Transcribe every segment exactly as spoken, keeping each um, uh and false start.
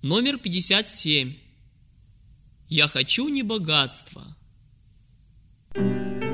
Номер пятьдесят семь. Я хочу не богатства. Я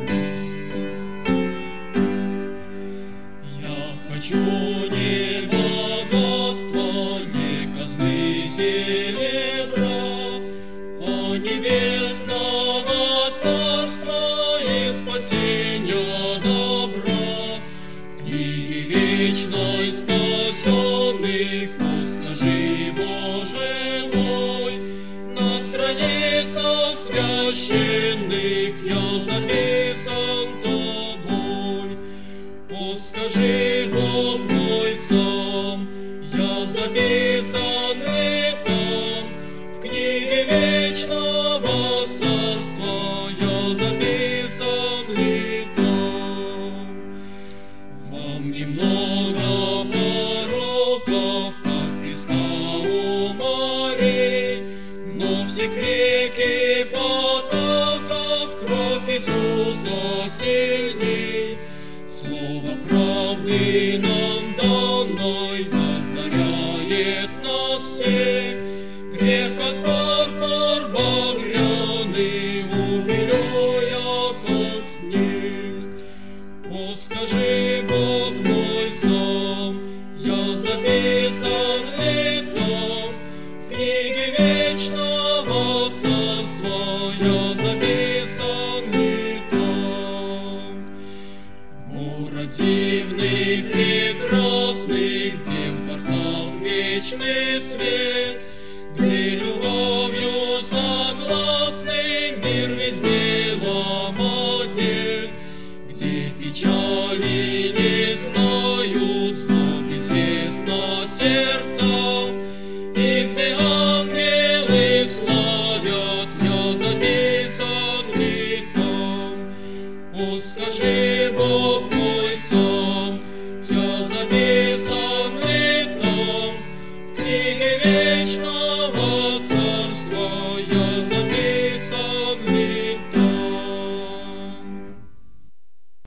хочу не богатства, не казны серебра, а небесного царства и спасения добра. В книге вечной спасенных скажи, Боже мой, на страницах священных я записан Тобой. О, скажи, Бог мой, сам, я записан ли там? В книге вечного царства я записан ли там? Вам немного пороков, как песка у морей, но всех реки потоков кровь Иисуса сильней. Слово правды нам данной озаряет нас всех. Грех, как пурпур багряный, убелюя, как снег. О, скажи, Бог мой, сам, я записан ли там? В книге вечного царства я записан ли там? Город дивный, прекрасный, где в дворцах вечный свет, где любовь